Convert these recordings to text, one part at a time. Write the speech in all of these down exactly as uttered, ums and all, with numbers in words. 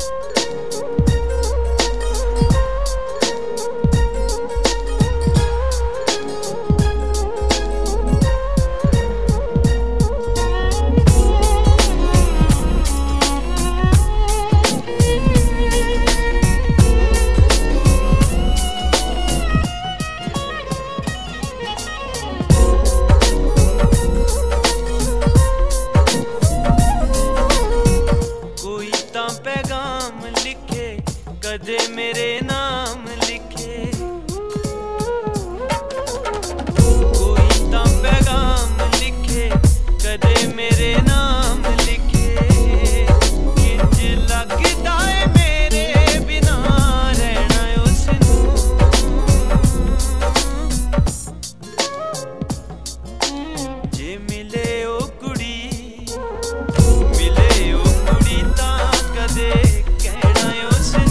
कदे मेरे नाम लिखे, कोई तां पैगाम लिखे कदे मेरे नाम लिखे। किंज लगदा है मेरे बिना रहना उसनू, जे मिले ओ कुड़ी मिले ओ कुड़ी तां कदे कहना उसनू।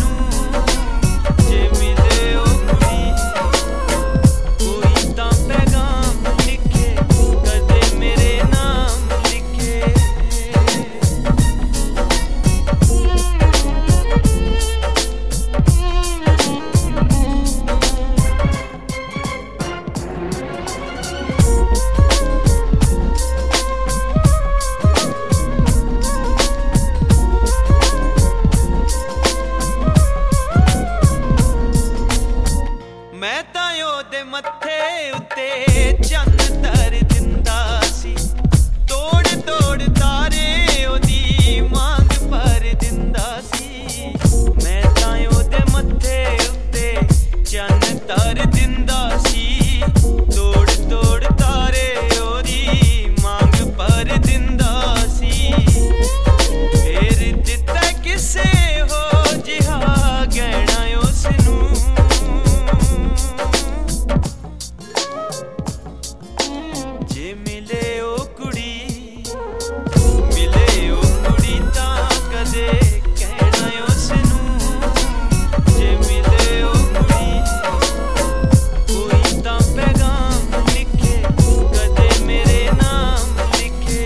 मैं तां ओदे मत्थे उत्ते चन्न धर दिंदा सी, तोड़ तोड़ तारे ओदी मांग भर दिंदा सी। मैं तां ओदे मत्थे उत्ते चन्न धर दिंदा सी, तोड़ तोड़ तारे ओदी मांग भर दिंदा सी। फेर दित्ता किसे हो जिहा गहना उसनू, जे मिले ओ कुड़ी मिले ओ कुड़ी तां कदे कहना उसनू। जे मिले ओ कुड़ी कोई तां पैगाम लिखे कदे मेरे नाम लिखे।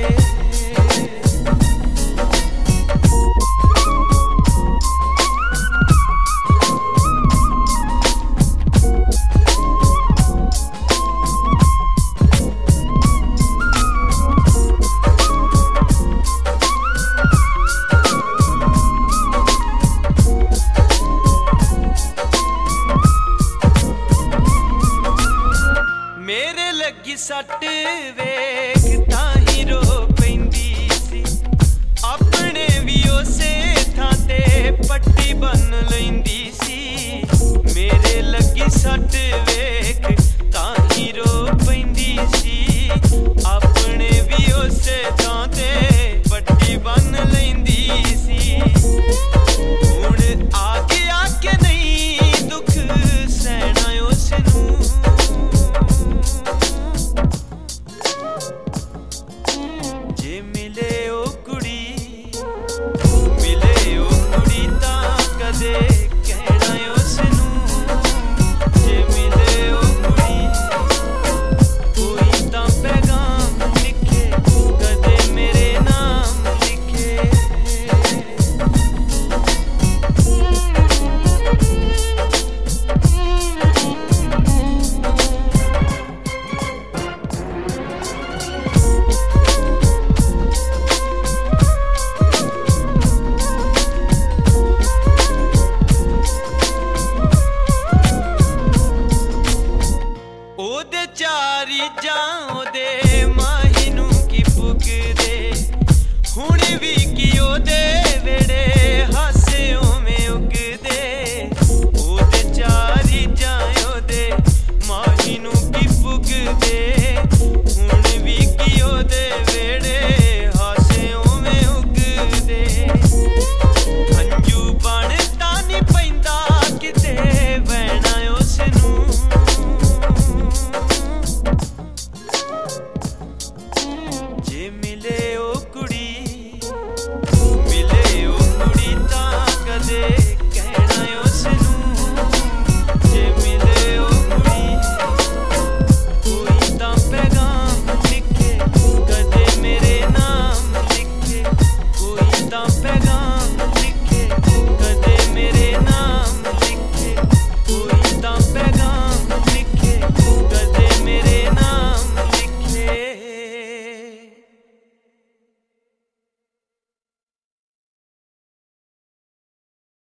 मेरे लगी सट वेख तां रो पैंदी सी, अपने भी उसे थां ते पट्टी बन लैंदी सी। मेरे लगी सट वेख तां रो पैंदी सी, अपने भी उसे थां ते